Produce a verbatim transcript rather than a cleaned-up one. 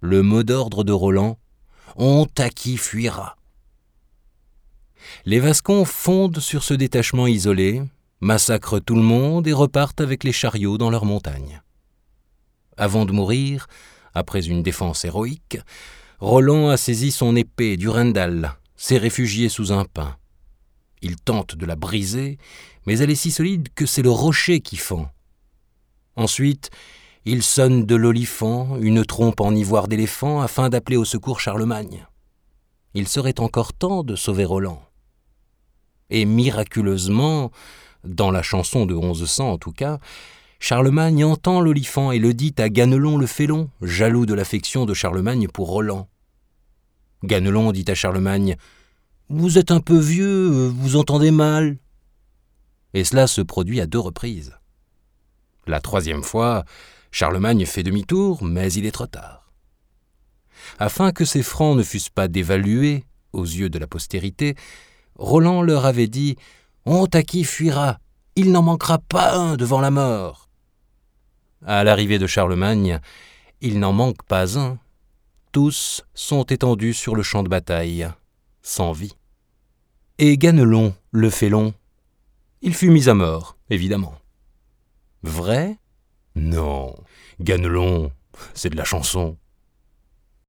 le mot d'ordre de Roland, « Honte à qui fuira ». Les Vascons fondent sur ce détachement isolé, massacrent tout le monde et repartent avec les chariots dans leurs montagnes. Avant de mourir, après une défense héroïque, Roland a saisi son épée Durendal, s'est réfugié sous un pin. Il tente de la briser, mais elle est si solide que c'est le rocher qui fend. Ensuite, il sonne de l'olifant, une trompe en ivoire d'éléphant, afin d'appeler au secours Charlemagne. Il serait encore temps de sauver Roland. Et miraculeusement, dans la chanson de onze cents en tout cas, Charlemagne entend l'olifant et le dit à Ganelon le Félon, jaloux de l'affection de Charlemagne pour Roland. Ganelon dit à Charlemagne « Vous êtes un peu vieux, vous entendez mal ». Et cela se produit à deux reprises. La troisième fois, Charlemagne fait demi-tour, mais il est trop tard. Afin que ces francs ne fussent pas dévalués aux yeux de la postérité, Roland leur avait dit « Honte à qui fuira, il n'en manquera pas un devant la mort ». À l'arrivée de Charlemagne, il n'en manque pas un. Tous sont étendus sur le champ de bataille, sans vie. Et Ganelon, le Félon, il fut mis à mort, évidemment. Vrai ? Non, Ganelon, c'est de la chanson.